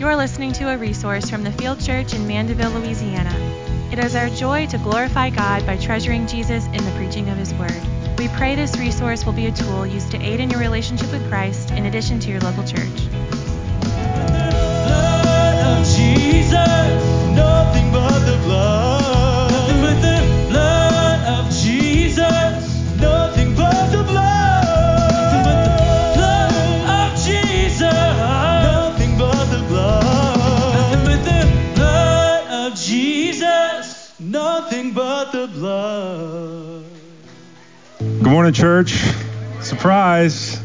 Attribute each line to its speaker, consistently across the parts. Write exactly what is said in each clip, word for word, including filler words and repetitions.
Speaker 1: You are listening to a resource from the Field Church in Mandeville, Louisiana. It is our joy to glorify God by treasuring Jesus in the preaching of His Word. We pray this resource will be a tool used to aid in your relationship with Christ in addition to your local church.
Speaker 2: The blood of Jesus, nothing but the blood. Nothing but the blood of Jesus, nothing but the blood. Nothing but the blood of Jesus, nothing but the blood. Nothing but the blood of Jesus, nothing but the blood.
Speaker 3: Good morning, church. Surprise.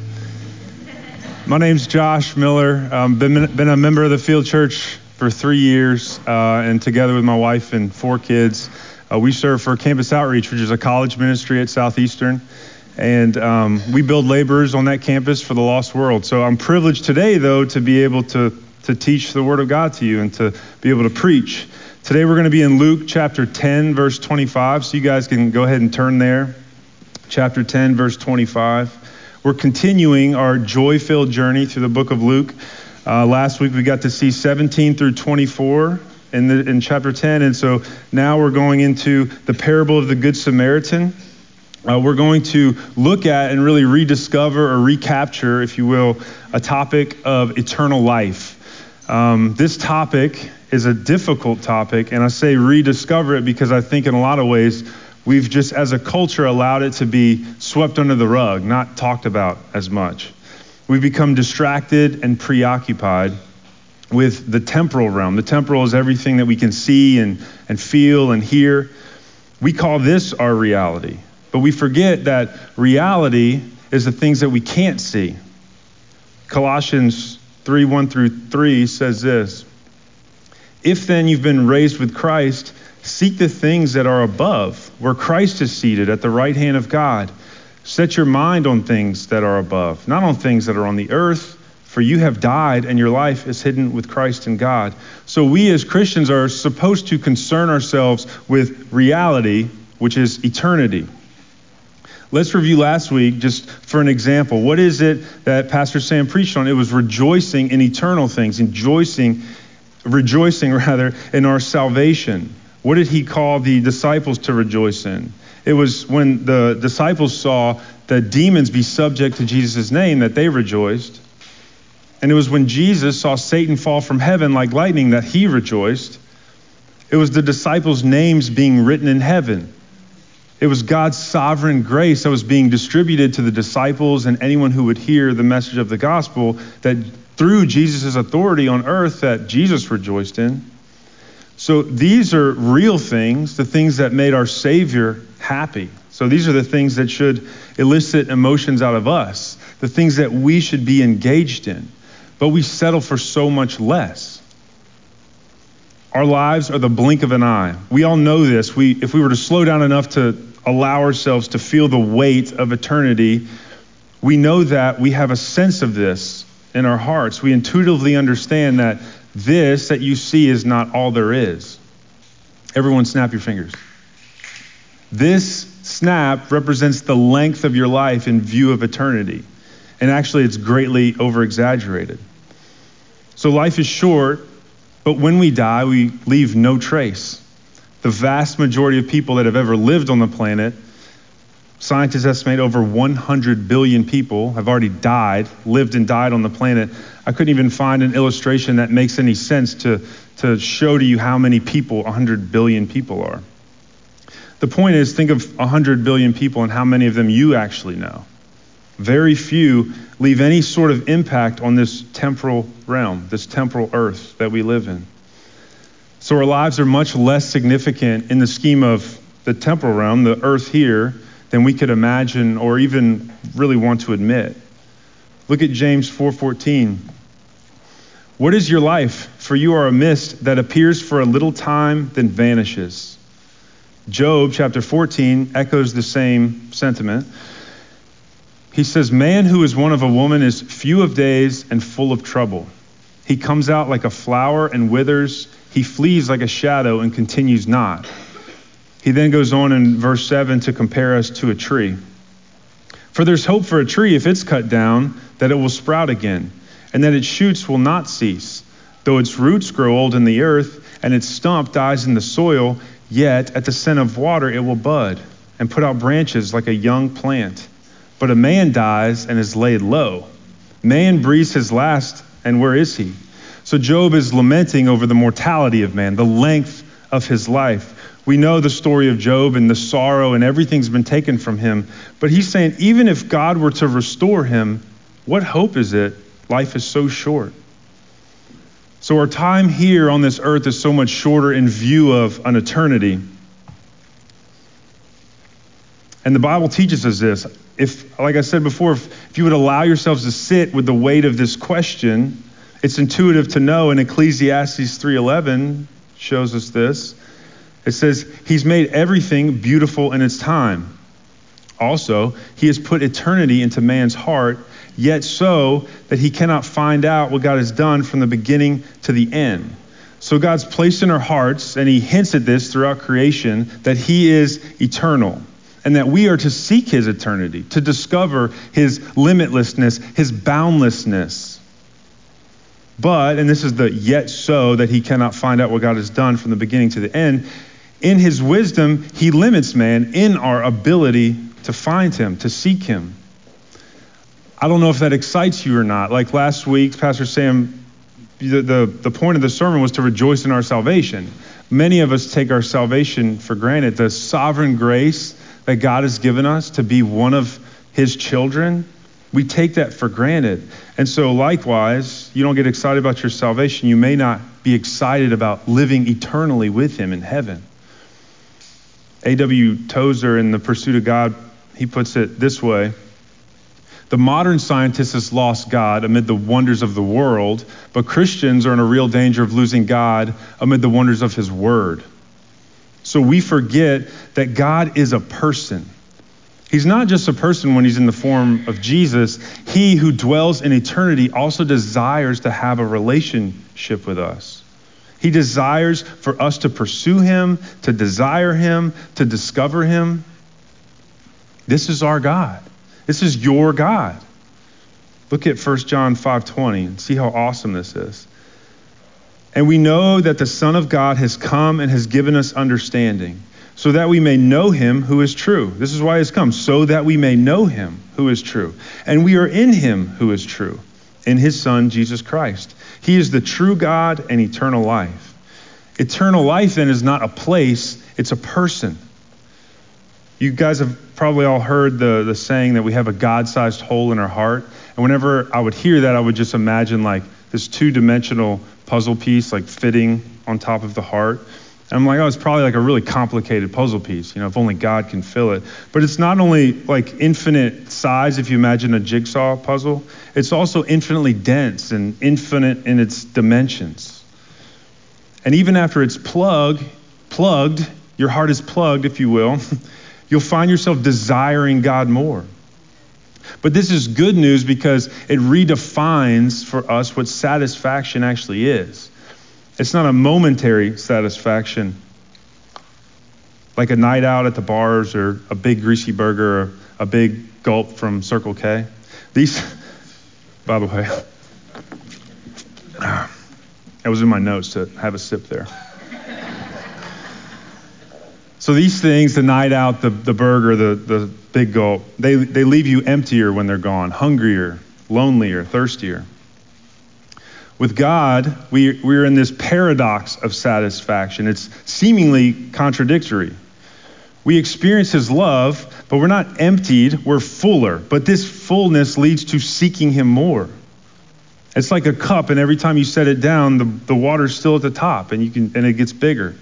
Speaker 3: My name's Josh Miller. I've um, been, been a member of the Field Church for three years, uh, and together with my wife and four kids, uh, we serve for Campus Outreach, which is a college ministry at Southeastern. And um, we build laborers on that campus for the lost world. So I'm privileged today, though, to be able to, to teach the Word of God to you and to be able to preach. Today we're going to be in Luke chapter ten, verse twenty-five, so you guys can go ahead and turn there. Chapter ten, verse twenty-five. We're continuing our joy-filled journey through the book of Luke. Uh, last week we got to see seventeen through twenty-four in, the, in chapter ten, and so now we're going into the parable of the Good Samaritan. Uh, we're going to look at and really rediscover or recapture, if you will, a topic of eternal life. Um, this topic is a difficult topic, and I say rediscover it because I think in a lot of ways we've just, as a culture, allowed it to be swept under the rug, not talked about as much. We've become distracted and preoccupied with the temporal realm. The temporal is everything that we can see and, and feel and hear. We call this our reality, but we forget that reality is the things that we can't see. Colossians three, one through three says this: "If then you've been raised with Christ, seek the things that are above, where Christ is seated at the right hand of God. Set your mind on things that are above, not on things that are on the earth, for you have died and your life is hidden with Christ in God." So we as Christians are supposed to concern ourselves with reality, which is eternity. Let's review last week just for an example. What is it that Pastor Sam preached on? It was rejoicing in eternal things, rejoicing, rejoicing rather, in our salvation. What did he call the disciples to rejoice in? It was when the disciples saw the demons be subject to Jesus' name that they rejoiced. And it was when Jesus saw Satan fall from heaven like lightning that he rejoiced. It was the disciples' names being written in heaven. It was God's sovereign grace that was being distributed to the disciples and anyone who would hear the message of the gospel, that through Jesus' authority on earth that Jesus rejoiced in. So these are real things, the things that made our Savior happy. So these are the things that should elicit emotions out of us, the things that we should be engaged in. But we settle for so much less. Our lives are the blink of an eye. We all know this. We, if we were to slow down enough to allow ourselves to feel the weight of eternity, we know that we have a sense of this in our hearts. We intuitively understand that this that you see is not all there is. Everyone snap your fingers. This snap represents the length of your life in view of eternity. And actually, it's greatly over-exaggerated. So life is short, but when we die, we leave no trace. The vast majority of people that have ever lived on the planet, scientists estimate over one hundred billion people have already died, lived and died on the planet. I couldn't even find an illustration that makes any sense to, to show to you how many people one hundred billion people are. The point is, think of one hundred billion people and how many of them you actually know. Very few leave any sort of impact on this temporal realm, this temporal earth that we live in. So our lives are much less significant in the scheme of the temporal realm, the earth here, than we could imagine or even really want to admit. Look at James four fourteen. "What is your life? For you are a mist that appears for a little time, then vanishes." Job chapter fourteen echoes the same sentiment. He says, "Man who is one of a woman is few of days and full of trouble. He comes out like a flower and withers. He flees like a shadow and continues not." He then goes on in verse seven to compare us to a tree. "For there's hope for a tree if it's cut down, that it will sprout again, and that its shoots will not cease. Though its roots grow old in the earth and its stump dies in the soil, yet at the scent of water it will bud and put out branches like a young plant. But a man dies and is laid low. Man breathes his last, and where is he? So Job is lamenting over the mortality of man, the length of his life. We know the story of Job and the sorrow and everything's been taken from him. But he's saying, even if God were to restore him, what hope is it? Life is so short. So our time here on this earth is so much shorter in view of an eternity. And the Bible teaches us this. If, like I said before, if, if you would allow yourselves to sit with the weight of this question, it's intuitive to know, and Ecclesiastes three eleven shows us this. It says, he's made everything beautiful in its time. Also, he has put eternity into man's heart, yet so that he cannot find out what God has done from the beginning to the end. So God's placed in our hearts, and he hints at this throughout creation, that he is eternal, and that we are to seek his eternity, to discover his limitlessness, his boundlessness. But, and this is the yet so that he cannot find out what God has done from the beginning to the end, in his wisdom, he limits man in our ability to find him, to seek him. I don't know if that excites you or not. Like last week, Pastor Sam, the, the, the point of the sermon was to rejoice in our salvation. Many of us take our salvation for granted. The sovereign grace that God has given us to be one of his children, we take that for granted. And so likewise, you don't get excited about your salvation. You may not be excited about living eternally with him in heaven. A W Tozer in The Pursuit of God, he puts it this way. The modern scientist has lost God amid the wonders of the world, but Christians are in a real danger of losing God amid the wonders of his word. So we forget that God is a person. He's not just a person when he's in the form of Jesus. He who dwells in eternity also desires to have a relationship with us. He desires for us to pursue him, to desire him, to discover him. This is our God. This is your God. Look at First John five twenty and see how awesome this is. And we know that the Son of God has come and has given us understanding, so that we may know him who is true. This is why he has come, so that we may know him who is true. And we are in him who is true, in his Son, Jesus Christ. He is the true God and eternal life. Eternal life then is not a place, it's a person. You guys have probably all heard the, the saying that we have a God-sized hole in our heart. And whenever I would hear that, I would just imagine like this two-dimensional puzzle piece like fitting on top of the heart. And I'm like, oh, it's probably like a really complicated puzzle piece, you know, if only God can fill it. But it's not only like infinite size, if you imagine a jigsaw puzzle, it's also infinitely dense and infinite in its dimensions. And even after it's plug, plugged, your heart is plugged, if you will, you'll find yourself desiring God more. But this is good news because it redefines for us what satisfaction actually is. It's not a momentary satisfaction like a night out at the bars or a big greasy burger or a big gulp from Circle K. These, by the way, that was in my notes to have a sip there. So these things, the night out, the, the burger, the, the big gulp, they, they leave you emptier when they're gone, hungrier, lonelier, thirstier. With God, we, we're in this paradox of satisfaction. It's seemingly contradictory. We experience his love, but we're not emptied, we're fuller. But this fullness leads to seeking him more. It's like a cup, and every time you set it down, the, the water's still at the top, and you can and it gets bigger.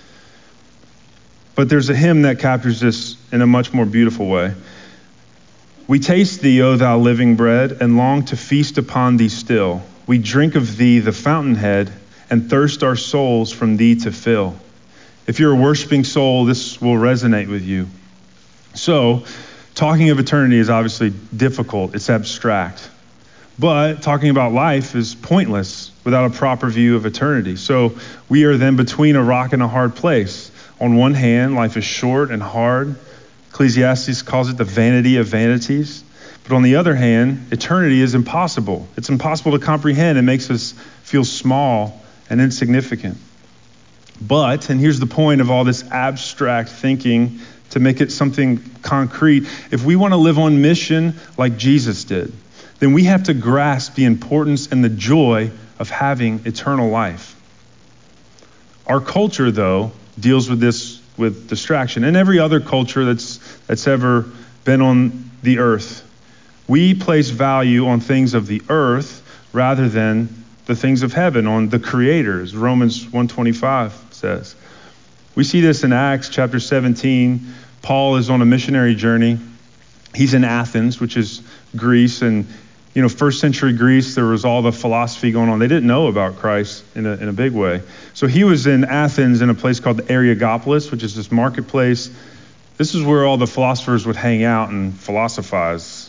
Speaker 3: But there's a hymn that captures this in a much more beautiful way. We taste thee, O thou living bread, and long to feast upon thee still. We drink of thee, the fountainhead, and thirst our souls from thee to fill. If you're a worshiping soul, this will resonate with you. So, talking of eternity is obviously difficult. It's abstract. But talking about life is pointless without a proper view of eternity. So, we are then between a rock and a hard place. On one hand, life is short and hard. Ecclesiastes calls it the vanity of vanities. But on the other hand, eternity is impossible. It's impossible to comprehend. It makes us feel small and insignificant. But, and here's the point of all this abstract thinking to make it something concrete, if we want to live on mission like Jesus did, then we have to grasp the importance and the joy of having eternal life. Our culture, though, deals with this with distraction, and every other culture that's that's ever been on the earth. We place value on things of the earth rather than the things of heaven, on the Creator, as Romans one twenty-five says. We see this in Acts chapter seventeen. Paul is on a missionary journey. He's in Athens, which is Greece, and you know, first century Greece, there was all the philosophy going on. They didn't know about Christ in a, in a big way. So he was in Athens in a place called the Areopagus, which is this marketplace. This is where all the philosophers would hang out and philosophize.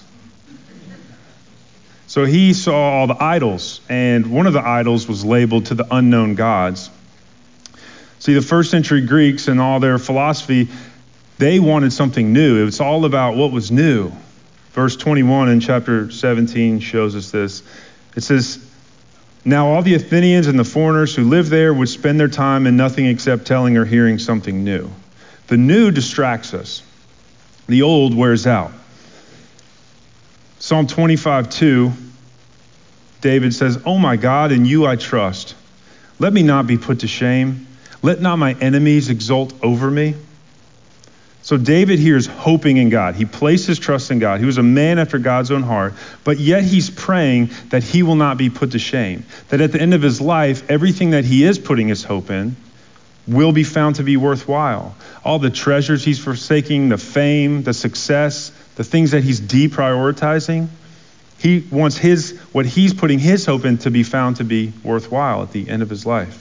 Speaker 3: So he saw all the idols, and one of the idols was labeled to the unknown gods. See, the first century Greeks and all their philosophy, they wanted something new. It was all about what was new. Verse twenty-one in chapter seventeen shows us this. It says, "Now all the Athenians and the foreigners who lived there would spend their time in nothing except telling or hearing something new. The new distracts us. The old wears out." Psalm twenty-five two, David says, "Oh my God, in you I trust. Let me not be put to shame. Let not my enemies exult over me." So David here is hoping in God. He placed his trust in God. He was a man after God's own heart, but yet he's praying that he will not be put to shame. That at the end of his life, everything that he is putting his hope in will be found to be worthwhile. All the treasures he's forsaking, the fame, the success, the things that he's deprioritizing, he wants his what he's putting his hope in to be found to be worthwhile at the end of his life.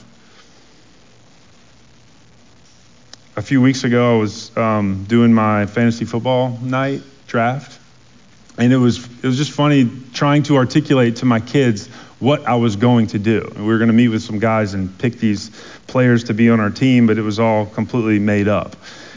Speaker 3: A few weeks ago, I was um, doing my fantasy football night draft, and it was it was just funny trying to articulate to my kids what I was going to do. We were going to meet with some guys and pick these players to be on our team, but it was all completely made up.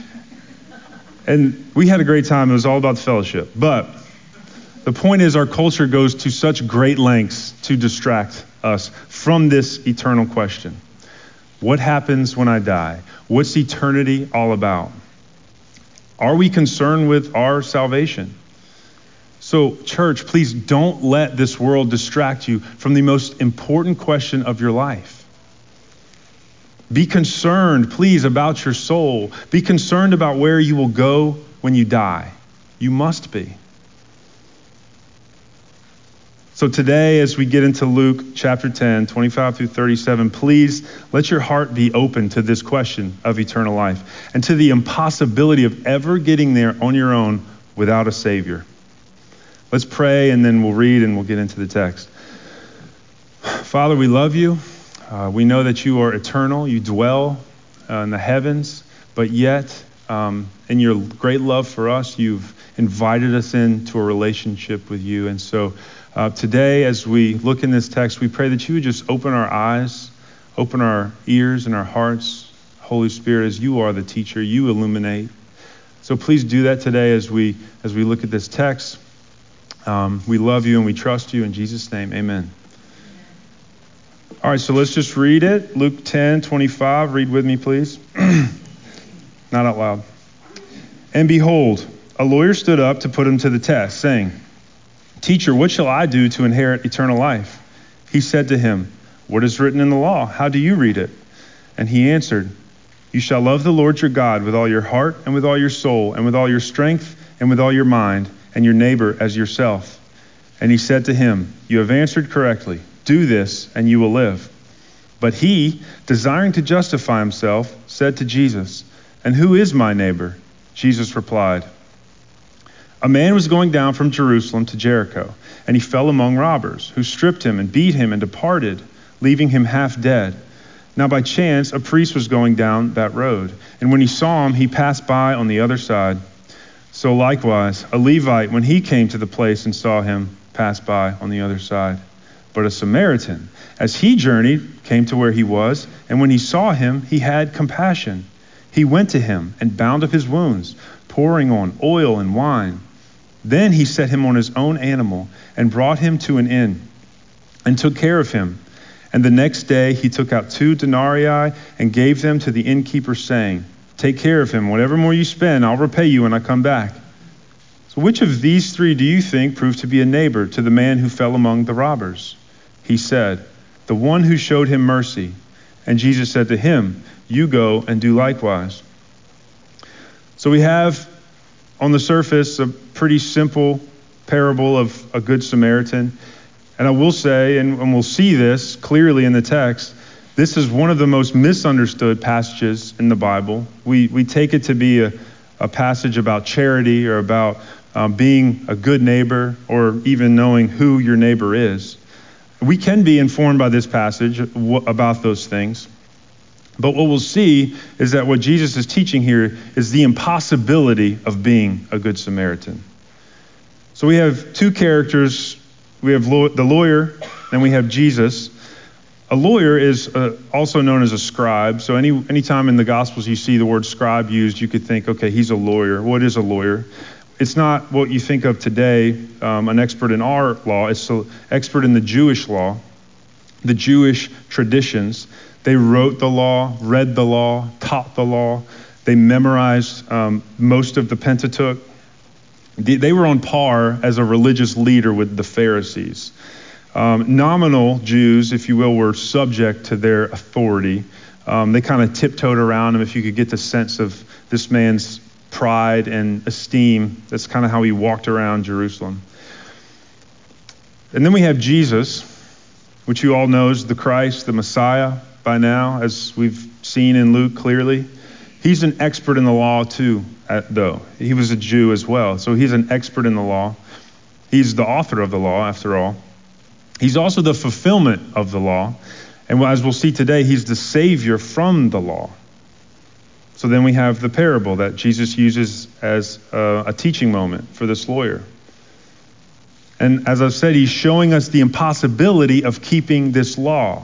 Speaker 3: And we had a great time. It was all about the fellowship. But the point is, our culture goes to such great lengths to distract us from this eternal question. What happens when I die? What's eternity all about? Are we concerned with our salvation? So, church, please don't let this world distract you from the most important question of your life. Be concerned, please, about your soul. Be concerned about where you will go when you die. You must be. So today, as we get into Luke chapter ten, twenty-five through thirty-seven, please let your heart be open to this question of eternal life and to the impossibility of ever getting there on your own without a Savior. Let's pray, and then we'll read and we'll get into the text. Father, we love you. Uh, we know that you are eternal. You dwell uh, in the heavens, but yet um, in your great love for us, you've invited us into a relationship with you. And so Uh, today, as we look in this text, we pray that you would just open our eyes, open our ears and our hearts. Holy Spirit, as you are the teacher, you illuminate. So please do that today as we as we look at this text. Um, we love you and we trust you. In Jesus' name, amen. All right, so let's just read it. Luke ten twenty-five. Read with me, please. Not out loud. "And behold, a lawyer stood up to put him to the test, saying, 'Teacher, what shall I do to inherit eternal life?' He said to him, 'What is written in the law? How do you read it?' And he answered, 'You shall love the Lord your God with all your heart and with all your soul and with all your strength and with all your mind, and your neighbor as yourself.' And he said to him, 'You have answered correctly. Do this and you will live.' But he, desiring to justify himself, said to Jesus, 'And who is my neighbor?' Jesus replied, 'A man was going down from Jerusalem to Jericho, and he fell among robbers, who stripped him and beat him and departed, leaving him half dead. Now by chance a priest was going down that road, and when he saw him, he passed by on the other side. So likewise, a Levite, when he came to the place and saw him, passed by on the other side. But a Samaritan, as he journeyed, came to where he was, and when he saw him, he had compassion. He went to him and bound up his wounds, pouring on oil and wine. Then he set him on his own animal and brought him to an inn and took care of him. And the next day he took out two denarii and gave them to the innkeeper, saying, take care of him. Whatever more you spend, I'll repay you when I come back. So which of these three do you think proved to be a neighbor to the man who fell among the robbers? He said, the one who showed him mercy. And Jesus said to him, you go and do likewise. So we have on the surface a pretty simple parable of a good Samaritan. And I will say, and, and we'll see this clearly in the text, this is one of the most misunderstood passages in the Bible. We we take it to be a, a passage about charity or about um, being a good neighbor or even knowing who your neighbor is. We can be informed by this passage w- about those things. But what we'll see is that what Jesus is teaching here is the impossibility of being a good Samaritan. So we have two characters. We have law- the lawyer, and we have Jesus. A lawyer is uh, also known as a scribe. So any anytime in the Gospels you see the word scribe used, you could think, okay, he's a lawyer. What is a lawyer? It's not what you think of today, um, an expert in our law. It's an expert in the Jewish law, the Jewish traditions. They wrote the law, read the law, taught the law. They memorized um, most of the Pentateuch. They were on par as a religious leader with the Pharisees. Um, nominal Jews, if you will, were subject to their authority. Um, they kind of tiptoed around him. If you could get the sense of this man's pride and esteem, that's kind of how he walked around Jerusalem. And then we have Jesus, which you all know is the Christ, the Messiah by now, as we've seen in Luke clearly. He's an expert in the law too, though. He was a Jew as well, so he's an expert in the law. He's the author of the law, after all. He's also the fulfillment of the law. And as we'll see today, he's the Savior from the law. So then we have the parable that Jesus uses as a, a teaching moment for this lawyer. And as I've said, he's showing us the impossibility of keeping this law.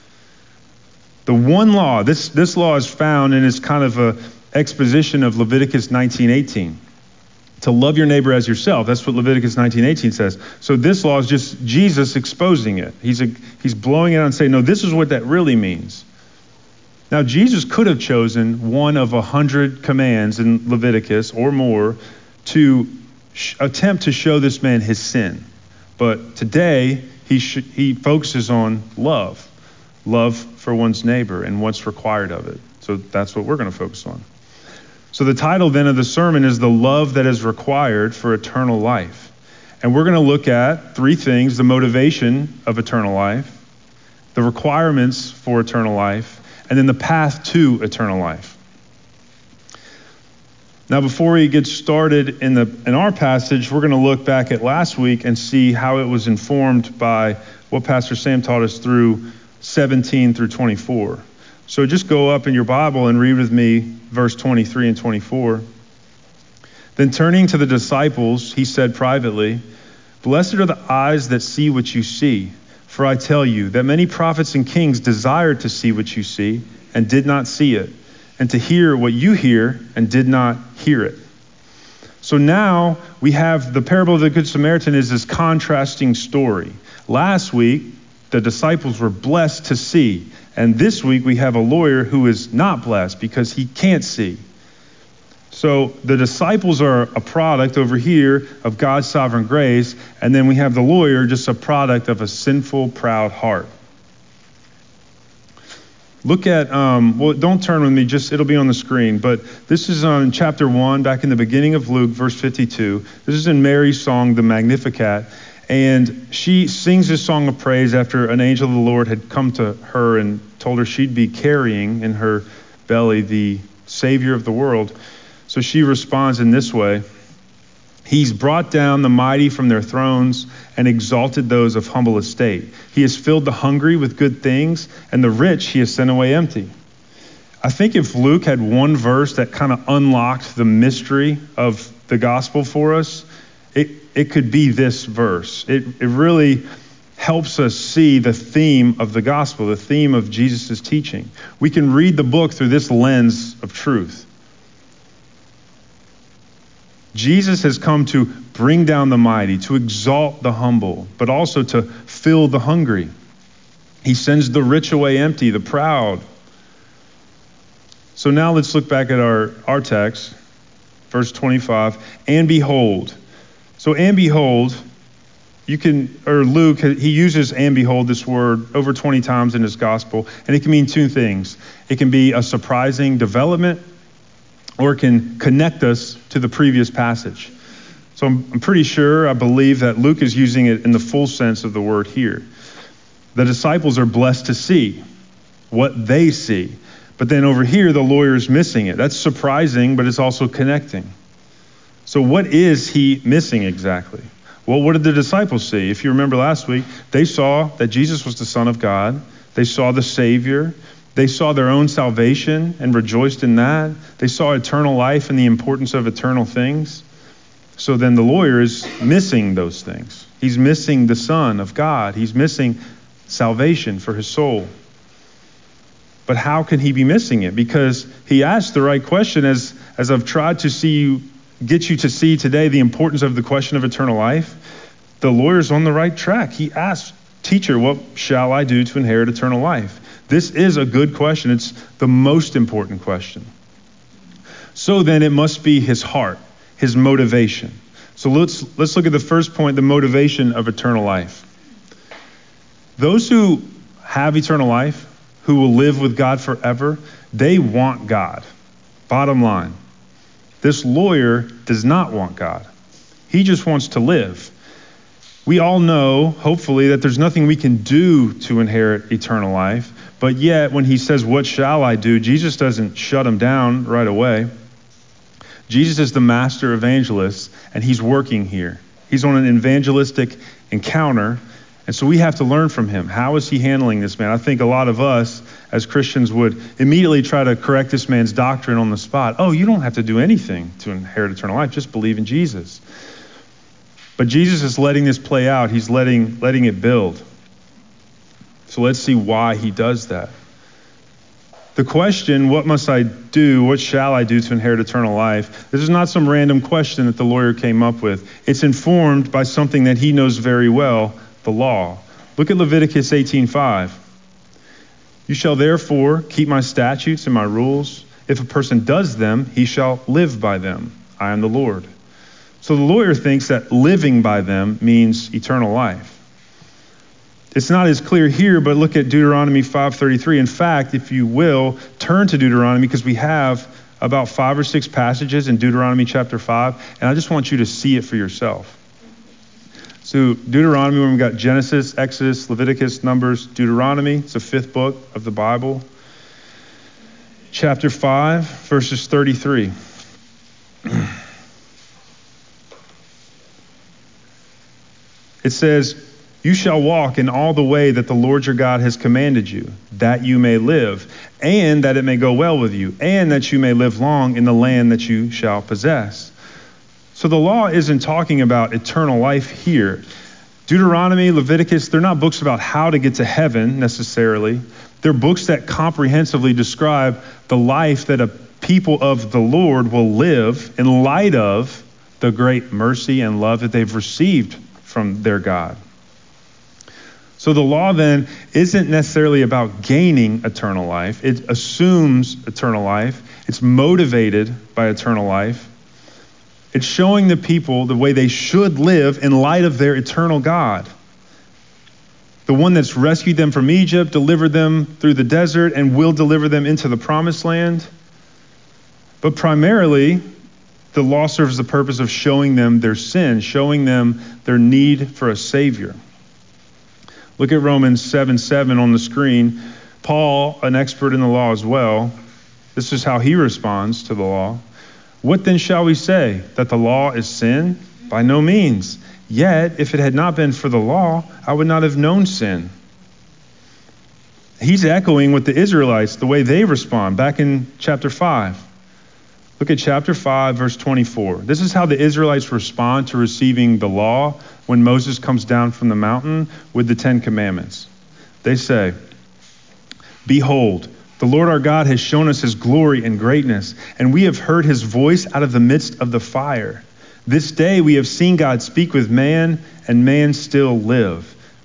Speaker 3: The one law, this, this law is found and is kind of a exposition of Leviticus nineteen eighteen. To love your neighbor as yourself. That's what Leviticus nineteen eighteen says. So this law is just Jesus exposing it. He's a, he's blowing it out and saying, no, this is what that really means. Now, Jesus could have chosen one of a hundred commands in Leviticus or more to sh- attempt to show this man his sin. But today, he sh- he focuses on love. Love for one's neighbor and what's required of it. So that's what we're going to focus on. So the title then of the sermon is The Love That Is Required for Eternal Life. And we're going to look at three things: the motivation of eternal life, the requirements for eternal life, and then the path to eternal life. Now, before we get started in the in our passage, we're going to look back at last week and see how it was informed by what Pastor Sam taught us through seventeen through twenty-four. So just go up in your Bible and read with me verse twenty-three and twenty-four. Then turning to the disciples, he said privately, "Blessed are the eyes that see what you see. For I tell you that many prophets and kings desired to see what you see and did not see it, and to hear what you hear and did not hear it." So now we have the parable of the Good Samaritan is this contrasting story. Last week, the disciples were blessed to see. And this week we have a lawyer who is not blessed because he can't see. So the disciples are a product over here of God's sovereign grace. And then we have the lawyer, just a product of a sinful, proud heart. Look at, um, well, don't turn with me, just it'll be on the screen. But this is on chapter one, back in the beginning of Luke, verse fifty-two. This is in Mary's song, the Magnificat. And she sings this song of praise after an angel of the Lord had come to her and told her she'd be carrying in her belly the Savior of the world. So she responds in this way: "He's brought down the mighty from their thrones and exalted those of humble estate. He has filled the hungry with good things, and the rich he has sent away empty." I think if Luke had one verse that kind of unlocked the mystery of the gospel for us, it, it could be this verse. It, it really helps us see the theme of the gospel, the theme of Jesus' teaching. We can read the book through this lens of truth. Jesus has come to bring down the mighty, to exalt the humble, but also to fill the hungry. He sends the rich away empty, the proud. So now let's look back at our, our text, verse twenty-five. And behold. So and behold, you can, or Luke, he uses and behold, this word, over twenty times in his gospel, and it can mean two things. It can be a surprising development, or it can connect us to the previous passage. So I'm, I'm pretty sure, I believe that Luke is using it in the full sense of the word here. The disciples are blessed to see what they see. But then over here, the lawyer is missing it. That's surprising, but it's also connecting. So what is he missing exactly? Well, what did the disciples see? If you remember last week, they saw that Jesus was the Son of God. They saw the Savior. They saw their own salvation and rejoiced in that. They saw eternal life and the importance of eternal things. So then the lawyer is missing those things. He's missing the Son of God. He's missing salvation for his soul. But how can he be missing it? Because he asked the right question, as, as I've tried to see you, get you to see today the importance of the question of eternal life. The lawyer's on the right track. He asked, teacher, what shall I do to inherit eternal life? This is a good question. It's the most important question. So then it must be his heart, his motivation. So let's let's look at the first point, the motivation of eternal life. Those who have eternal life, who will live with God forever, they want God. Bottom line. This lawyer does not want God. He just wants to live. We all know, hopefully, that there's nothing we can do to inherit eternal life. But yet, when he says, what shall I do? Jesus doesn't shut him down right away. Jesus is the master evangelist, and he's working here. He's on an evangelistic encounter, and so we have to learn from him. How is he handling this man? I think a lot of us as Christians would immediately try to correct this man's doctrine on the spot. Oh, you don't have to do anything to inherit eternal life. Just believe in Jesus. But Jesus is letting this play out. He's letting, letting it build. So let's see why he does that. The question, what must I do? What shall I do to inherit eternal life? This is not some random question that the lawyer came up with. It's informed by something that he knows very well, the law. Look at Leviticus eighteen five. You shall therefore keep my statutes and my rules. If a person does them, he shall live by them. I am the Lord. So the lawyer thinks that living by them means eternal life. It's not as clear here, but look at Deuteronomy five thirty-three. In fact, if you will, turn to Deuteronomy, because we have about five or six passages in Deuteronomy chapter five, and I just want you to see it for yourself. So Deuteronomy, when we've got Genesis, Exodus, Leviticus, Numbers, Deuteronomy, it's the fifth book of the Bible. Chapter five, verses thirty-three. It says, you shall walk in all the way that the Lord your God has commanded you, that you may live, and that it may go well with you, and that you may live long in the land that you shall possess. So the law isn't talking about eternal life here. Deuteronomy, Leviticus, they're not books about how to get to heaven necessarily. They're books that comprehensively describe the life that a people of the Lord will live in light of the great mercy and love that they've received from their God. So the law then isn't necessarily about gaining eternal life. It assumes eternal life. It's motivated by eternal life. It's showing the people the way they should live in light of their eternal God. The one that's rescued them from Egypt, delivered them through the desert, and will deliver them into the promised land. But primarily, the law serves the purpose of showing them their sin, showing them their need for a Savior. Look at Romans seven seven on the screen. Paul, an expert in the law as well, this is how he responds to the law. What then shall we say? That the law is sin? By no means. Yet, if it had not been for the law, I would not have known sin. He's echoing with the Israelites, the way they respond back in chapter five. Look at chapter five, verse twenty-four. This is how the Israelites respond to receiving the law when Moses comes down from the mountain with the Ten Commandments. They say, behold, the Lord our God has shown us his glory and greatness, and we have heard his voice out of the midst of the fire. This day we have seen God speak with man, and man still live.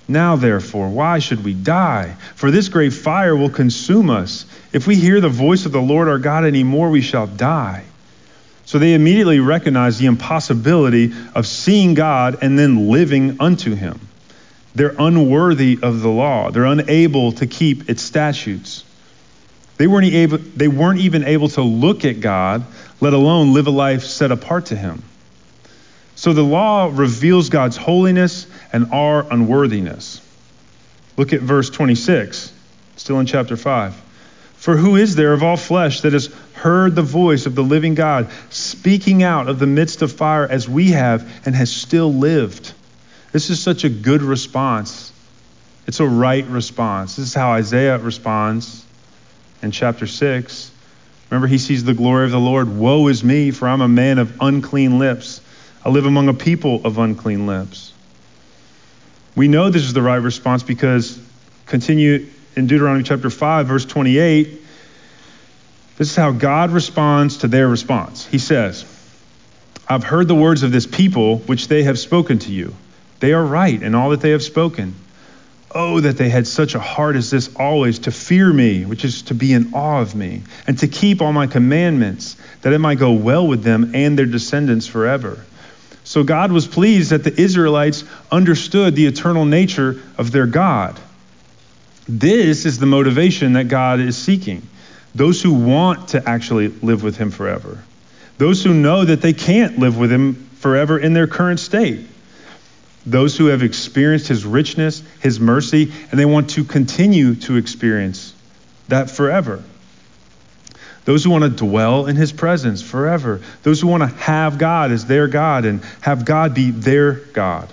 Speaker 3: Now therefore, why should we die? For this great fire will consume us. If we hear the voice of the Lord our God anymore, we shall die. So they immediately recognized the impossibility of seeing God and then living unto him. They're unworthy of the law. They're unable to keep its statutes. They weren't able, they weren't even able to look at God, let alone live a life set apart to him. So the law reveals God's holiness and our unworthiness. Look at verse twenty-six, still in chapter five. For who is there of all flesh that has heard the voice of the living God speaking out of the midst of fire as we have and has still lived? This is such a good response. It's a right response. This is how Isaiah responds in chapter six. Remember, he sees the glory of the Lord. Woe is me, for I'm a man of unclean lips. I live among a people of unclean lips. We know this is the right response because continue in Deuteronomy chapter five, verse twenty-eight. This is how God responds to their response. He says, I've heard the words of this people which they have spoken to you. They are right in all that they have spoken. Oh, that they had such a heart as this always, to fear me, which is to be in awe of me, and to keep all my commandments, that it might go well with them and their descendants forever. So God was pleased that the Israelites understood the eternal nature of their God. This is the motivation that God is seeking. Those who want to actually live with him forever. Those who know that they can't live with him forever in their current state. Those who have experienced his richness, his mercy, and they want to continue to experience that forever. Those who want to dwell in his presence forever. Those who want to have God as their God and have God be their God.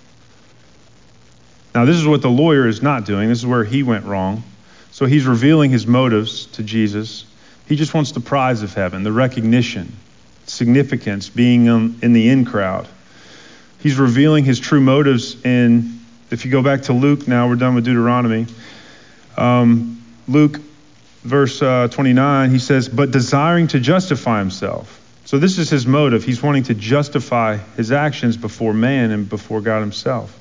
Speaker 3: Now, this is what the lawyer is not doing. This is where he went wrong. So he's revealing his motives to Jesus. He just wants the prize of heaven, the recognition, significance, being in the in crowd. He's revealing his true motives in, if you go back to Luke now, we're done with Deuteronomy. Um, Luke verse uh, twenty-nine, he says, but desiring to justify himself. So this is his motive. He's wanting to justify his actions before man and before God himself.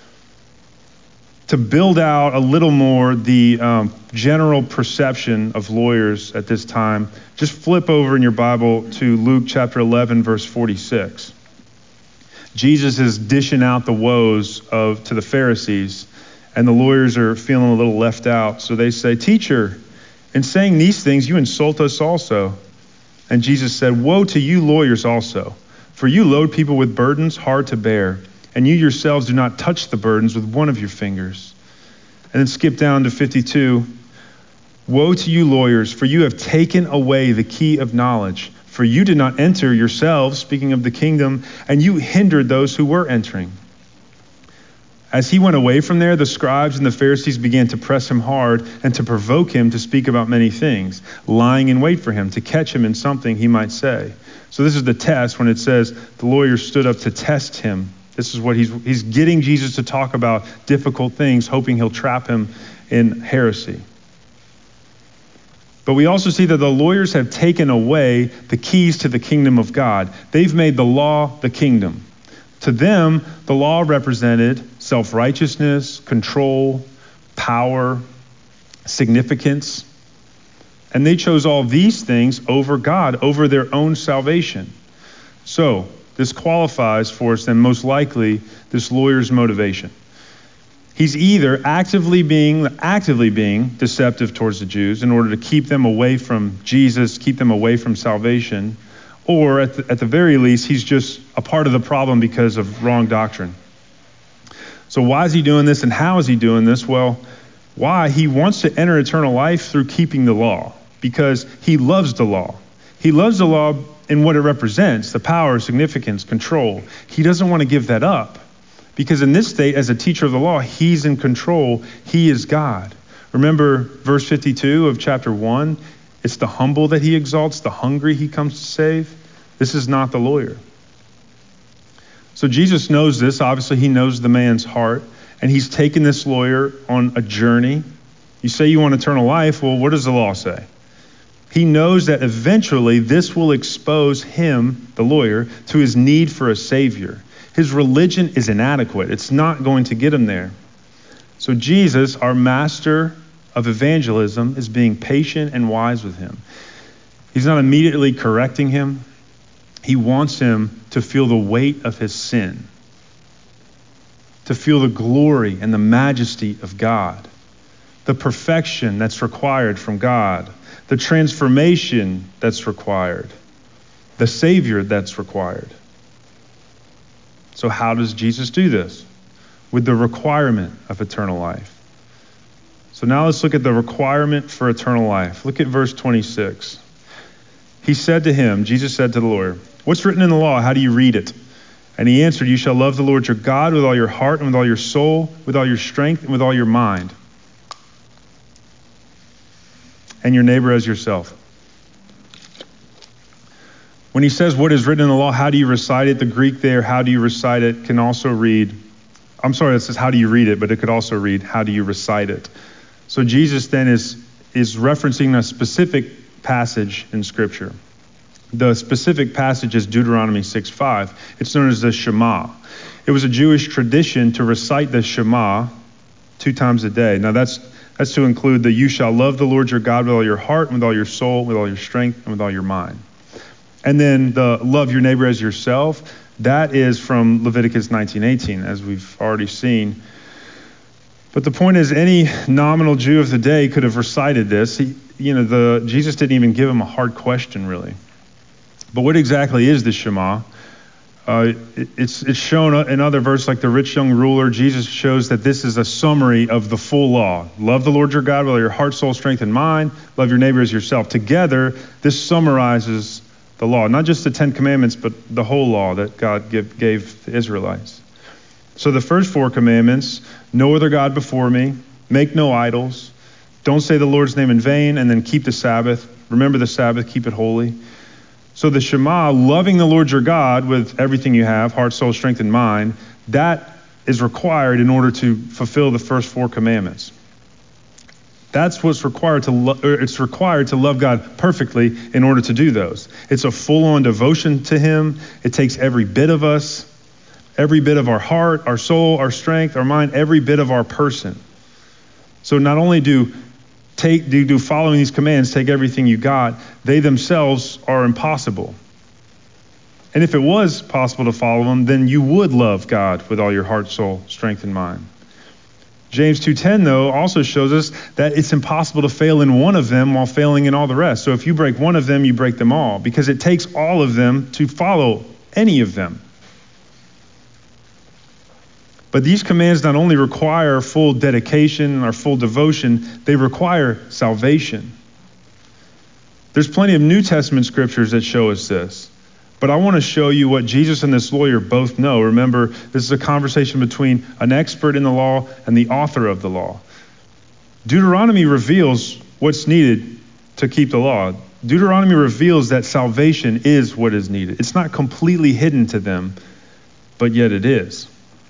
Speaker 3: To build out a little more the um, general perception of lawyers at this time, just flip over in your Bible to Luke chapter eleven, verse forty-six. Jesus is dishing out the woes of to the Pharisees, and the lawyers are feeling a little left out. So they say, Teacher, in saying these things, you insult us also. And Jesus said, Woe to you lawyers also, for you load people with burdens hard to bear, and you yourselves do not touch the burdens with one of your fingers. And then skip down to fifty-two. Woe to you lawyers, for you have taken away the key of knowledge. For you did not enter yourselves, speaking of the kingdom, and you hindered those who were entering. As he went away from there, the scribes and the Pharisees began to press him hard and to provoke him to speak about many things, lying in wait for him to catch him in something he might say. So this is the test when it says the lawyer stood up to test him. This is what he's he's getting Jesus to talk about difficult things, hoping he'll trap him in heresy. But we also see that the lawyers have taken away the keys to the kingdom of God. They've made the law the kingdom. To them, the law represented self-righteousness, control, power, significance. And they chose all these things over God, over their own salvation. So this qualifies for us then most likely this lawyer's motivation. He's either actively being actively being deceptive towards the Jews in order to keep them away from Jesus, keep them away from salvation, or at the, at the very least, he's just a part of the problem because of wrong doctrine. So why is he doing this and how is he doing this? Well, why? He wants to enter eternal life through keeping the law because he loves the law. He loves the law in what it represents, the power, significance, control. He doesn't want to give that up. Because in this state, as a teacher of the law, he's in control. He is God. Remember verse fifty-two of chapter one? It's the humble that he exalts, the hungry he comes to save. This is not the lawyer. So Jesus knows this. Obviously, he knows the man's heart. And he's taken this lawyer on a journey. You say you want eternal life. Well, what does the law say? He knows that eventually this will expose him, the lawyer, to his need for a savior. His religion is inadequate. It's not going to get him there. So Jesus, our master of evangelism, is being patient and wise with him. He's not immediately correcting him. He wants him to feel the weight of his sin, to feel the glory and the majesty of God, the perfection that's required from God, the transformation that's required, the Savior that's required. So how does Jesus do this? With the requirement of eternal life. So now let's look at the requirement for eternal life. Look at verse twenty-six. He said to him, Jesus said to the lawyer, "What's written in the law? How do you read it?" And he answered, "You shall love the Lord your God with all your heart and with all your soul, with all your strength and with all your mind, and your neighbor as yourself." When he says what is written in the law, how do you recite it? The Greek there, how do you recite it, can also read, I'm sorry, it says how do you read it, but it could also read how do you recite it. So Jesus then is, is referencing a specific passage in Scripture. The specific passage is Deuteronomy six five. It's known as the Shema. It was a Jewish tradition to recite the Shema two times a day. Now that's that's to include the you shall love the Lord your God with all your heart, and with all your soul, with all your strength, and with all your mind. And then the love your neighbor as yourself, that is from Leviticus nineteen eighteen, as we've already seen. But the point is, any nominal Jew of the day could have recited this. He, you know, the Jesus didn't even give him a hard question, really. But what exactly is the Shema? Uh, it, it's, it's shown in other verses like the rich young ruler. Jesus shows that this is a summary of the full law. Love the Lord your God with all your heart, soul, strength, and mind. Love your neighbor as yourself. Together, this summarizes the law. Not just the Ten Commandments, but the whole law that God give, gave the Israelites. So the first four commandments, no other God before me, make no idols, don't say the Lord's name in vain, and then keep the Sabbath. Remember the Sabbath, keep it holy. So the Shema, loving the Lord your God with everything you have, heart, soul, strength, and mind, that is required in order to fulfill the first four commandments. That's what's required to lo- or it's required to love God perfectly in order to do those. It's a full-on devotion to him. It takes every bit of us, every bit of our heart, our soul, our strength, our mind, every bit of our person. So not only do Take, do, do following these commands take everything you got, they themselves are impossible. And if it was possible to follow them, then you would love God with all your heart, soul, strength, and mind. James two ten, though, also shows us that it's impossible to fail in one of them while failing in all the rest. So if you break one of them, you break them all, because it takes all of them to follow any of them. But these commands not only require full dedication or full devotion, they require salvation. There's plenty of New Testament scriptures that show us this. But I want to show you what Jesus and this lawyer both know. Remember, this is a conversation between an expert in the law and the author of the law. Deuteronomy reveals what's needed to keep the law. Deuteronomy reveals that salvation is what is needed. It's not completely hidden to them, but yet it is.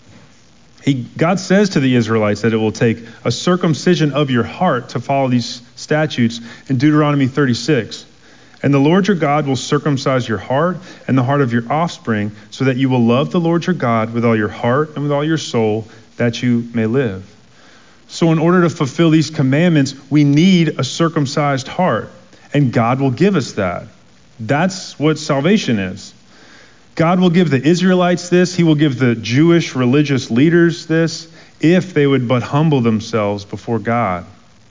Speaker 3: He, God says to the Israelites that it will take a circumcision of your heart to follow these statutes in Deuteronomy thirty-six. And the Lord your God will circumcise your heart and the heart of your offspring so that you will love the Lord your God with all your heart and with all your soul, that you may live. So in order to fulfill these commandments, we need a circumcised heart. And God will give us that. That's what salvation is. God will give the Israelites this. He will give the Jewish religious leaders this if they would but humble themselves before God.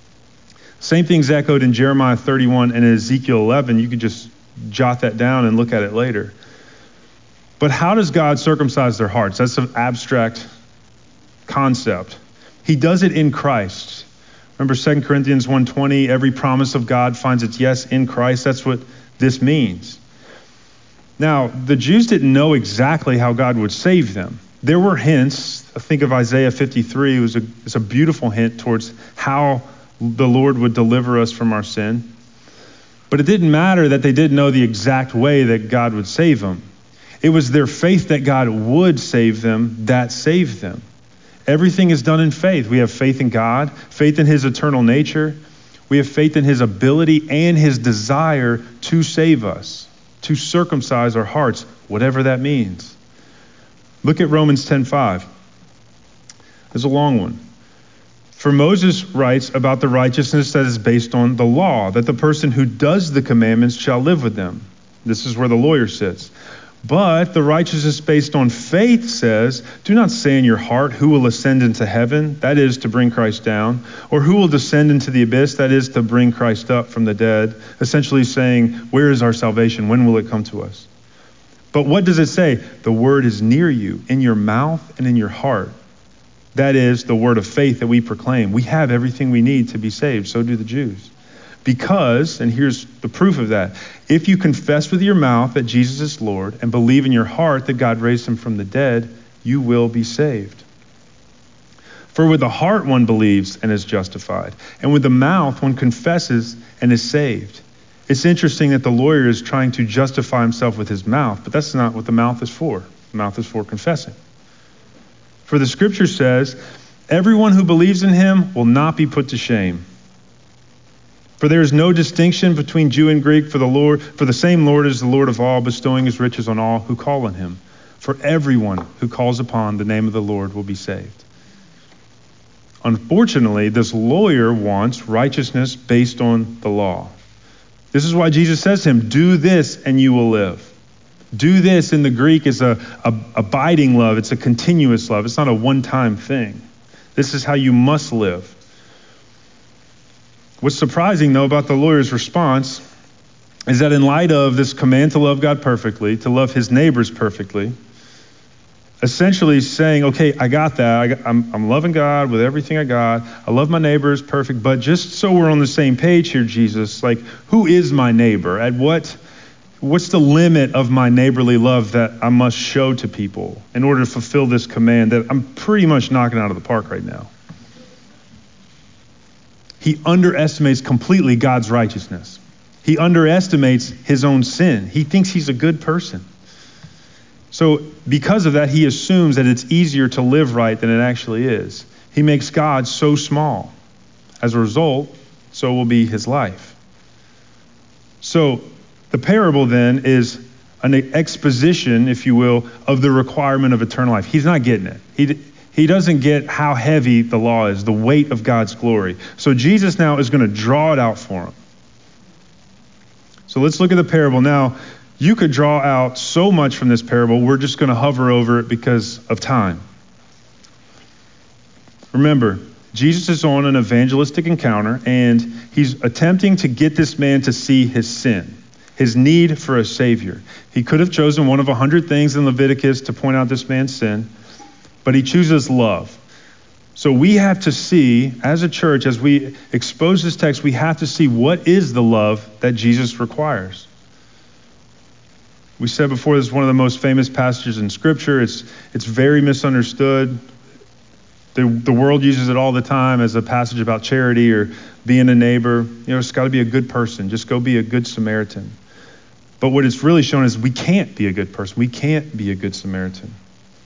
Speaker 3: Same thing's echoed in Jeremiah thirty-one and Ezekiel eleven. You could just jot that down and look at it later. But how does God circumcise their hearts? That's an abstract concept. He does it in Christ. Remember Second Corinthians one twenty, every promise of God finds its yes in Christ. That's what this means. Now, the Jews didn't know exactly how God would save them. There were hints. I think of Isaiah fifty-three. It was a, it's a beautiful hint towards how the Lord would deliver us from our sin. But it didn't matter that they didn't know the exact way that God would save them. It was their faith that God would save them that saved them. Everything is done in faith. We have faith in God, faith in his eternal nature. We have faith in his ability and his desire to save us, to circumcise our hearts, whatever that means. Look at Romans ten five. There's a long one. For Moses writes about the righteousness that is based on the law, that the person who does the commandments shall live with them. This is where the lawyer sits. But the righteousness based on faith says, do not say in your heart, who will ascend into heaven? That is to bring Christ down. Or who will descend into the abyss? That is to bring Christ up from the dead. Essentially saying, where is our salvation? When will it come to us? But what does it say? The word is near you, in your mouth and in your heart. That is the word of faith that we proclaim. We have everything we need to be saved. So do the Jews. Because, and here's the proof of that, if you confess with your mouth that Jesus is Lord and believe in your heart that God raised him from the dead, you will be saved. For with the heart one believes and is justified, and with the mouth one confesses and is saved. It's interesting that the lawyer is trying to justify himself with his mouth, but that's not what the mouth is for. The mouth is for confessing. For the scripture says, everyone who believes in him will not be put to shame. For there is no distinction between Jew and Greek, for the Lord, for the same Lord is the Lord of all, bestowing his riches on all who call on him. For everyone who calls upon the name of the Lord will be saved. Unfortunately, this lawyer wants righteousness based on the law. This is why Jesus says to him, do this and you will live. Do this in the Greek is a, a abiding love. It's a continuous love. It's not a one-time thing. This is how you must live. What's surprising, though, about the lawyer's response is that in light of this command to love God perfectly, to love his neighbors perfectly, essentially saying, okay, I got that. I got, I'm, I'm loving God with everything I got. I love my neighbors perfect. But just so we're on the same page here, Jesus, like, who is my neighbor? At what, what's the limit of my neighborly love that I must show to people in order to fulfill this command that I'm pretty much knocking out of the park right now? He underestimates completely God's righteousness. He underestimates his own sin. He thinks he's a good person. So because of that, he assumes that it's easier to live right than it actually is. He makes God so small. As a result, so will be his life. So the parable then is an exposition, if you will, of the requirement of eternal life. He's not getting it. He He doesn't get how heavy the law is, the weight of God's glory. So Jesus now is going to draw it out for him. So let's look at the parable. Now, you could draw out so much from this parable. We're just going to hover over it because of time. Remember, Jesus is on an evangelistic encounter, and he's attempting to get this man to see his sin, his need for a Savior. He could have chosen one of a hundred things in Leviticus to point out this man's sin, but he chooses love. So we have to see, as a church, as we expose this text, we have to see what is the love that Jesus requires. We said before, this is one of the most famous passages in Scripture. It's it's very misunderstood. The, the world uses it all the time as a passage about charity or being a neighbor. You know, it's got to be a good person. Just go be a good Samaritan. But what it's really shown is we can't be a good person. We can't be a good Samaritan.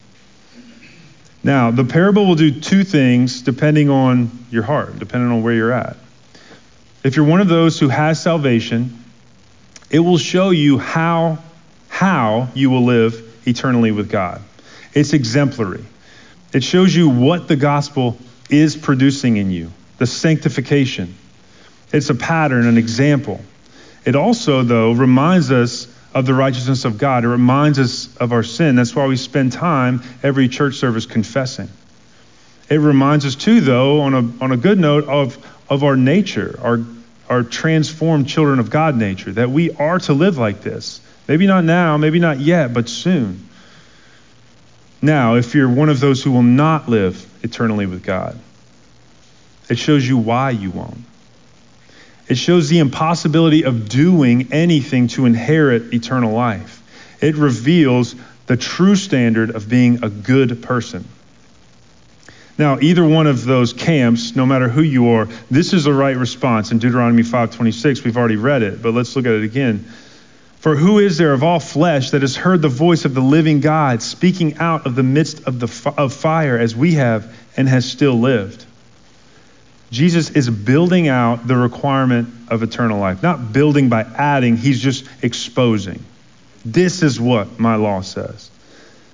Speaker 3: Now, the parable will do two things depending on your heart, depending on where you're at. If you're one of those who has salvation, it will show you how, how you will live eternally with God. It's exemplary. It shows you what the gospel is producing in you, the sanctification. It's a pattern, an example. It also, though, reminds us of the righteousness of God. It reminds us of our sin. That's why we spend time every church service confessing. It reminds us too, though, on a on a good note, of, of our nature, our, our transformed children of God nature, that we are to live like this. Maybe not now, maybe not yet, but soon. Now, if you're one of those who will not live eternally with God, it shows you why you won't. It shows the impossibility of doing anything to inherit eternal life. It reveals the true standard of being a good person. Now, either one of those camps, no matter who you are, this is the right response. In Deuteronomy five twenty-six, we've already read it, but let's look at it again. For who is there of all flesh that has heard the voice of the living God speaking out of the midst of the of fire as we have and has still lived? Jesus is building out the requirement of eternal life. Not building by adding, he's just exposing. This is what my law says.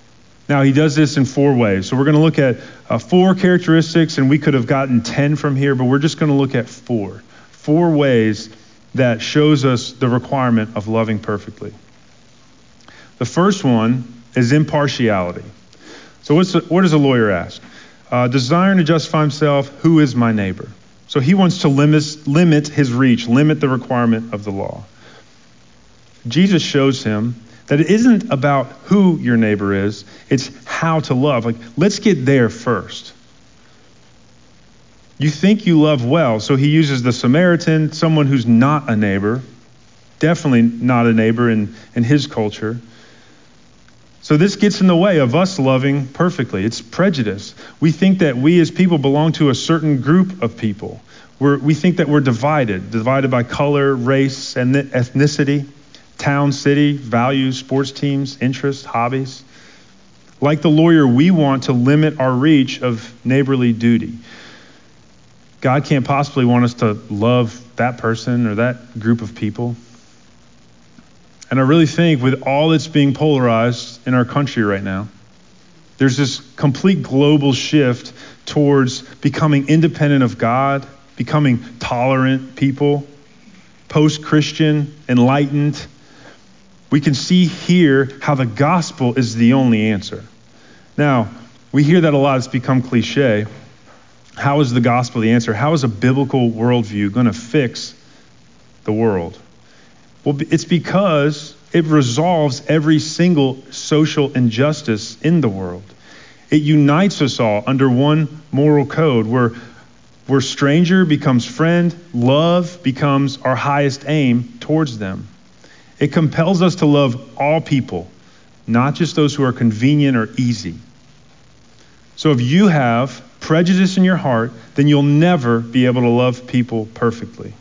Speaker 3: Now, he does this in four ways. So we're going to look at uh, four characteristics, and we could have gotten ten from here, but we're just going to look at four. Four ways that shows us the requirement of loving perfectly. The first one is impartiality. So what's the, what does a lawyer ask? Uh, desiring to justify himself, who is my neighbor? So he wants to limit, limit his reach, limit the requirement of the law. Jesus shows him that it isn't about who your neighbor is, it's how to love. Like, let's get there first. You think you love well, so he uses the Samaritan, someone who's not a neighbor, definitely not a neighbor in, in his culture. So this gets in the way of us loving perfectly. It's prejudice. We think that we as people belong to a certain group of people. We're, we think that we're divided, divided by color, race, and ethnicity, town, city, values, sports teams, interests, hobbies. Like the lawyer, we want to limit our reach of neighborly duty. God can't possibly want us to love that person or that group of people. And I really think with all that's being polarized in our country right now, there's this complete global shift towards becoming independent of God, becoming tolerant people, post-Christian, enlightened. We can see here how the gospel is the only answer. Now, we hear that a lot. It's become cliche. How is the gospel the answer? How is a biblical worldview going to fix the world? Well, it's because it resolves every single social injustice in the world. It unites us all under one moral code where, where stranger becomes friend, love becomes our highest aim towards them. It compels us to love all people, not just those who are convenient or easy. So if you have prejudice in your heart, then you'll never be able to love people perfectly.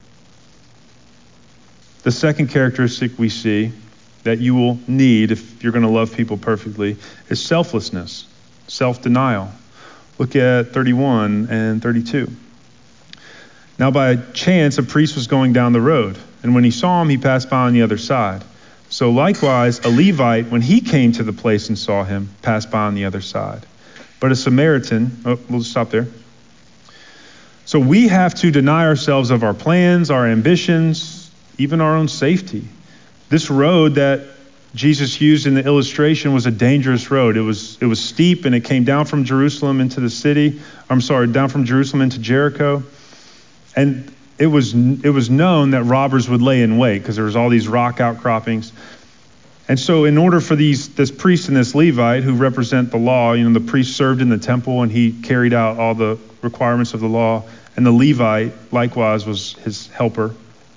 Speaker 3: The second characteristic we see that you will need if you're going to love people perfectly is selflessness, self-denial. Look at thirty-one and thirty-two. Now by chance, a priest was going down the road, and when he saw him, he passed by on the other side. So likewise, a Levite, when he came to the place and saw him, passed by on the other side. But a Samaritan, oh, we'll stop there. So we have to deny ourselves of our plans, our ambitions, even our own safety. This road that Jesus used in the illustration was a dangerous road. It was it was steep, and it came down from Jerusalem into the city. I'm sorry, down from Jerusalem into Jericho. And it was it was known that robbers would lay in wait because there was all these rock outcroppings. And so in order for these this priest and this Levite who represent the law, you know, the priest served in the temple and he carried out all the requirements of the law, and the Levite likewise was his helper.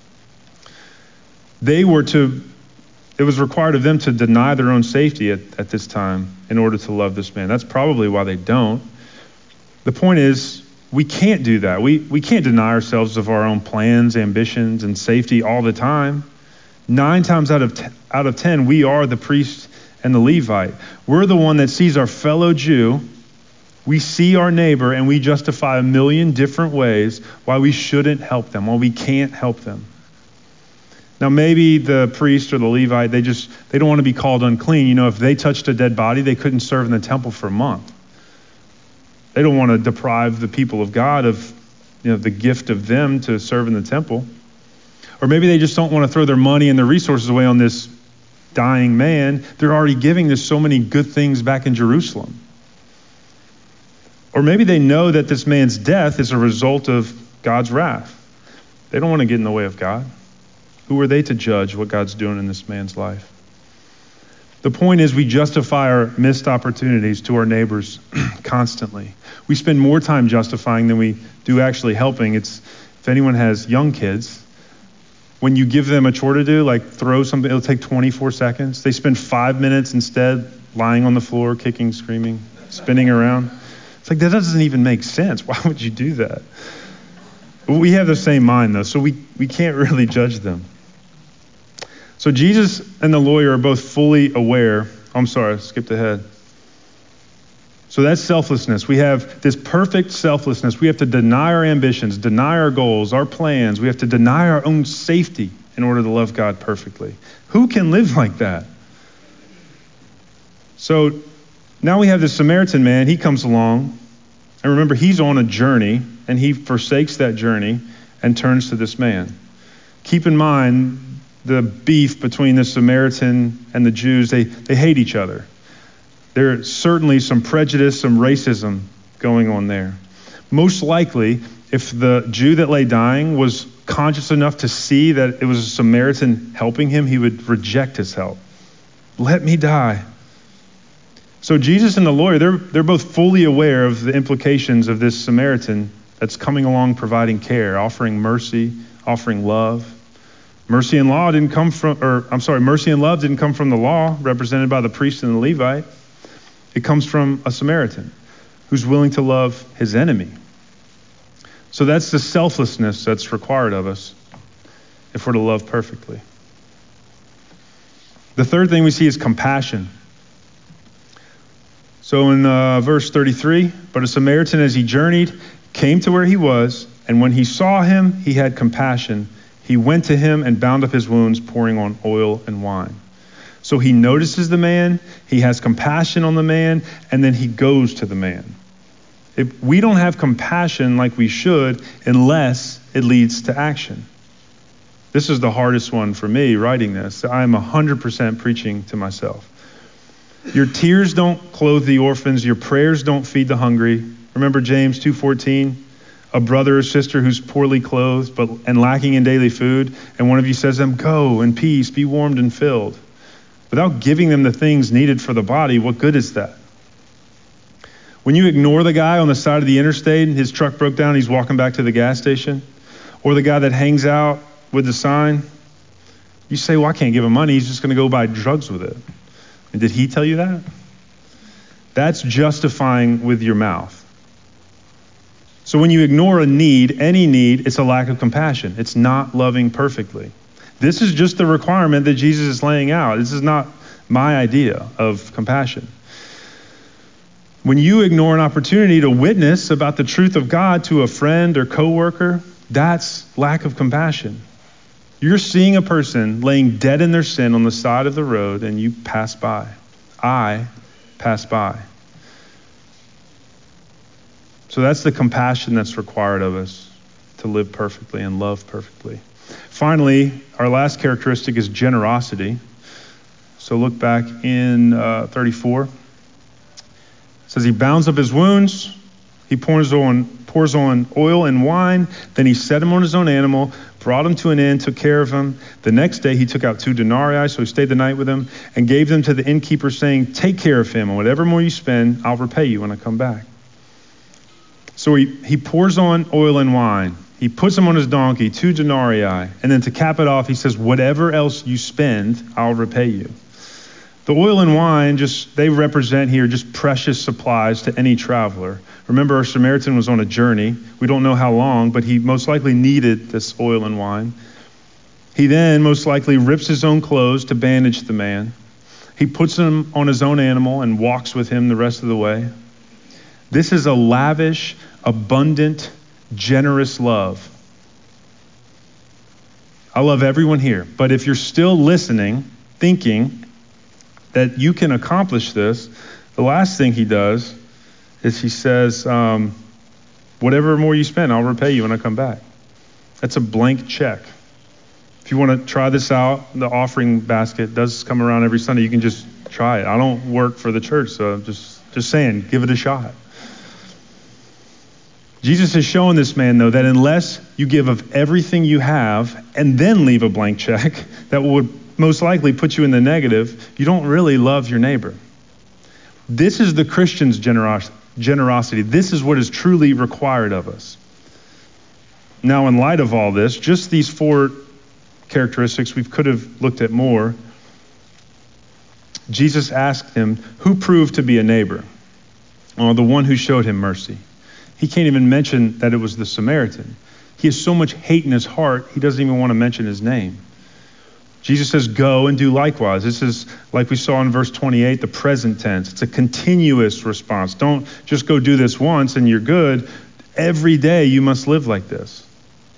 Speaker 3: They were to, it was required of them to deny their own safety at, at this time in order to love this man. That's probably why they don't. The point is, we can't do that. We we can't deny ourselves of our own plans, ambitions, and safety all the time. Nine times out of ten, out of ten, we are the priest and the Levite. We're the one that sees our fellow Jew. We see our neighbor, and we justify a million different ways why we shouldn't help them, why we can't help them. Now, maybe the priest or the Levite, they just they don't want to be called unclean. You know, if they touched a dead body, they couldn't serve in the temple for a month. They don't want to deprive the people of God of, you know, the gift of them to serve in the temple. Or maybe they just don't want to throw their money and their resources away on this dying man. They're already giving us so many good things back in Jerusalem. Or maybe they know that this man's death is a result of God's wrath. They don't want to get in the way of God. Who are they to judge what God's doing in this man's life? The point is, we justify our missed opportunities to our neighbors constantly. We spend more time justifying than we do actually helping. It's, if anyone has young kids, when you give them a chore to do, like throw something, it'll take twenty-four seconds. They spend five minutes instead lying on the floor, kicking, screaming, spinning around. It's like, that doesn't even make sense. Why would you do that? We have the same mind, though, so we, we can't really judge them. So Jesus and the lawyer are both fully aware. I'm sorry, I skipped ahead. So that's selflessness. We have this perfect selflessness. We have to deny our ambitions, deny our goals, our plans. We have to deny our own safety in order to love God perfectly. Who can live like that? So Now we have this Samaritan man. He comes along. And remember, he's on a journey, and he forsakes that journey and turns to this man. Keep in mind the beef between the Samaritan and the Jews. They, they hate each other. There's certainly some prejudice, some racism going on there. Most likely, if the Jew that lay dying was conscious enough to see that it was a Samaritan helping him, he would reject his help. Let me die. So Jesus and the lawyer, they're, they're both fully aware of the implications of this Samaritan that's coming along providing care, offering mercy, offering love. Mercy and law didn't come from, or I'm sorry, mercy and love didn't come from the law, represented by the priest and the Levite. It comes from a Samaritan who's willing to love his enemy. So that's the selflessness that's required of us if we're to love perfectly. The third thing we see is compassion. So in uh, verse thirty-three, but a Samaritan as he journeyed came to where he was, and when he saw him, he had compassion. He went to him and bound up his wounds, pouring on oil and wine. So he notices the man, he has compassion on the man, and then he goes to the man. If we don't have compassion like we should unless it leads to action. This is the hardest one for me writing this. I'm one hundred percent preaching to myself. Your tears don't clothe the orphans, your prayers don't feed the hungry. Remember James two fourteen? A brother or sister who's poorly clothed but and lacking in daily food, and one of you says to them, go in peace, be warmed and filled. Without giving them the things needed for the body, what good is that? When you ignore the guy on the side of the interstate and his truck broke down, he's walking back to the gas station, or the guy that hangs out with the sign, you say, well, I can't give him money, he's just going to go buy drugs with it. And did he tell you that? That's justifying with your mouth. So when you ignore a need, any need, it's a lack of compassion. It's not loving perfectly. This is just the requirement that Jesus is laying out. This is not my idea of compassion. When you ignore an opportunity to witness about the truth of God to a friend or coworker, that's lack of compassion. You're seeing a person laying dead in their sin on the side of the road and you pass by. I pass by. So that's the compassion that's required of us to live perfectly and love perfectly. Finally, our last characteristic is generosity. So look back in uh, thirty-four. It says he bounds up his wounds, he pours on, pours on oil and wine, then he set him on his own animal, brought him to an inn, took care of him. The next day he took out two denarii, so he stayed the night with him, and gave them to the innkeeper, saying, take care of him, and whatever more you spend, I'll repay you when I come back. So he, he pours on oil and wine. He puts him on his donkey, two denarii, and then to cap it off, he says, whatever else you spend, I'll repay you. The oil and wine, just they represent here just precious supplies to any traveler. Remember, our Samaritan was on a journey. We don't know how long, but he most likely needed this oil and wine. He then most likely rips his own clothes to bandage the man. He puts him on his own animal and walks with him the rest of the way. This is a lavish, abundant, generous love. I love everyone here, but if you're still listening, thinking that you can accomplish this, the last thing he does is he says, um, whatever more you spend, I'll repay you when I come back. That's a blank check. If you want to try this out, the offering basket does come around every Sunday. You can just try it. I don't work for the church, so I'm just, just saying, give it a shot. Jesus is showing this man, though, that unless you give of everything you have and then leave a blank check that would most likely put you in the negative, you don't really love your neighbor. This is the Christian's generos- generosity. This is what is truly required of us. Now, in light of all this, just these four characteristics, we could have looked at more. Jesus asked him, who proved to be a neighbor? Well, the one who showed him mercy. He can't even mention that it was the Samaritan. He has so much hate in his heart, he doesn't even want to mention his name. Jesus says, go and do likewise. This is, like we saw in verse twenty-eight, the present tense. It's a continuous response. Don't just go do this once and you're good. Every day you must live like this.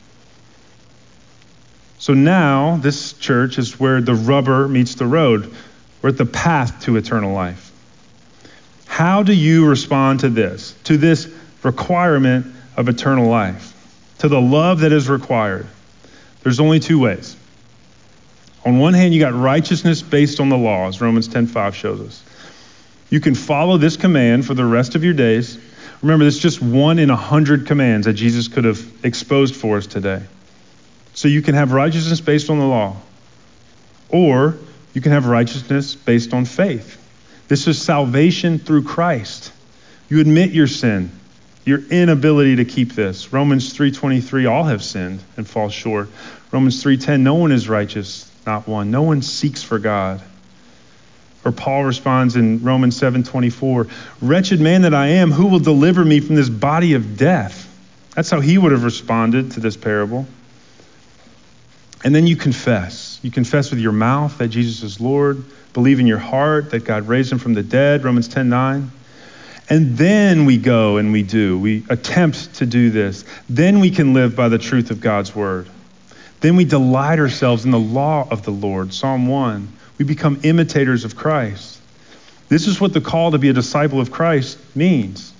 Speaker 3: So now, this church is where the rubber meets the road. We're at the path to eternal life. How do you respond to this, to this requirement of eternal life, to the love that is required? There's only two ways. On one hand, you got righteousness based on the law, as Romans ten five shows us. You can follow this command for the rest of your days. Remember, this is just one in a hundred commands that Jesus could have exposed for us today. So you can have righteousness based on the law, or you can have righteousness based on faith. This is salvation through Christ. You admit your sin, your inability to keep this. Romans three twenty-three, all have sinned and fall short. Romans three ten, no one is righteous, not one. No one seeks for God. Or Paul responds in Romans seven twenty-four, wretched man that I am, who will deliver me from this body of death? That's how he would have responded to this parable. And then you confess. You confess with your mouth that Jesus is Lord. Believe in your heart that God raised him from the dead, Romans ten nine. And then we go and we do. We attempt to do this. Then we can live by the truth of God's word. Then we delight ourselves in the law of the Lord, Psalm one. We become imitators of Christ. This is what the call to be a disciple of Christ means.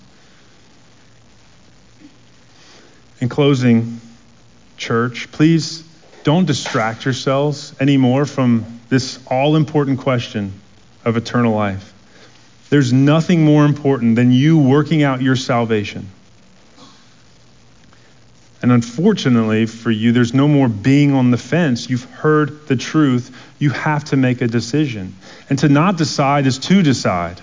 Speaker 3: In closing, church, please don't distract yourselves anymore from this all-important question of eternal life. There's nothing more important than you working out your salvation. And unfortunately for you, there's no more being on the fence. You've heard the truth. You have to make a decision. And to not decide is to decide.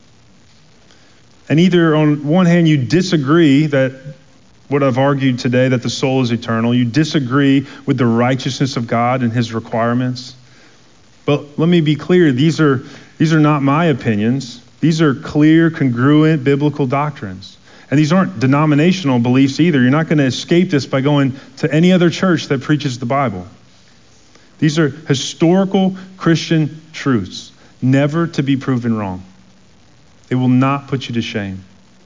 Speaker 3: And either on one hand, you disagree that what I've argued today, that the soul is eternal. You disagree with the righteousness of God and his requirements. But let me be clear, these are these are not my opinions. These are clear, congruent, biblical doctrines. And these aren't denominational beliefs either. You're not going to escape this by going to any other church that preaches the Bible. These are historical Christian truths, never to be proven wrong. They will not put you to shame.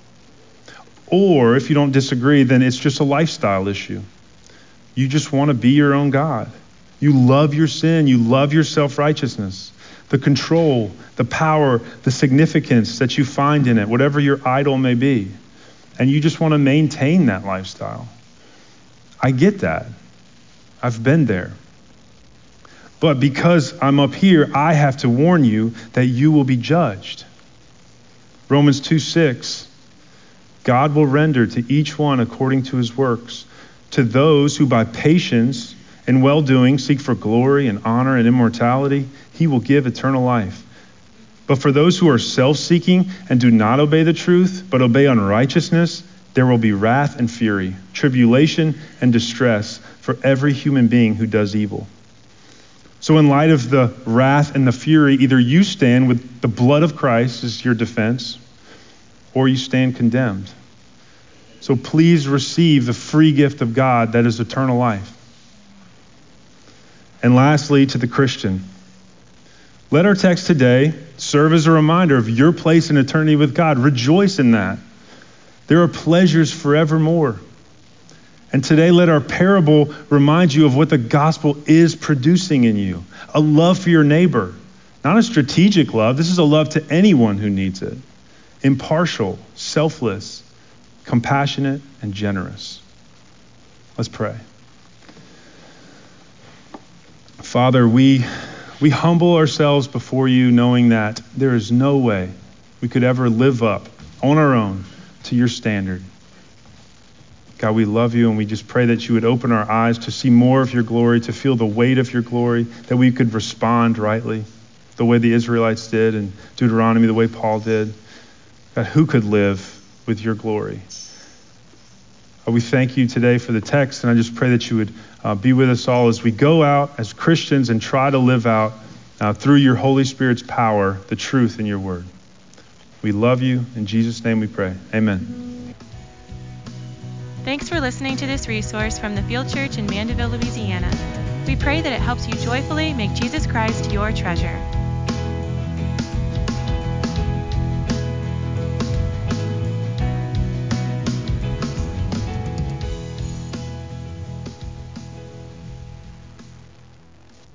Speaker 3: Or if you don't disagree, then it's just a lifestyle issue. You just want to be your own God. You love your sin. You love your self-righteousness, the control, the power, the significance that you find in it, whatever your idol may be. And you just want to maintain that lifestyle. I get that. I've been there. But because I'm up here, I have to warn you that you will be judged. Romans two six, God will render to each one according to his works. To those who by patience and well-doing seek for glory and honor and immortality, he will give eternal life. But for those who are self-seeking and do not obey the truth, but obey unrighteousness, there will be wrath and fury, tribulation and distress for every human being who does evil. So in light of the wrath and the fury, either you stand with the blood of Christ as your defense, or you stand condemned. So please receive the free gift of God that is eternal life. And lastly, to the Christian, let our text today serve as a reminder of your place in eternity with God. Rejoice in that. There are pleasures forevermore. And today let our parable remind you of what the gospel is producing in you. A love for your neighbor. Not a strategic love. This is a love to anyone who needs it. Impartial, selfless, compassionate, and generous. Let's pray. Father, we we humble ourselves before you, knowing that there is no way we could ever live up on our own to your standard. God, we love you, and we just pray that you would open our eyes to see more of your glory, to feel the weight of your glory, that we could respond rightly, the way the Israelites did in Deuteronomy, the way Paul did. God, who could live with your glory? Uh, we thank you today for the text, and I just pray that you would uh, be with us all as we go out as Christians and try to live out uh, through your Holy Spirit's power, the truth in your word. We love you. In Jesus' name we pray. Amen.
Speaker 1: Thanks for listening to this resource from the Field Church in Mandeville, Louisiana. We pray that it helps you joyfully make Jesus Christ your treasure.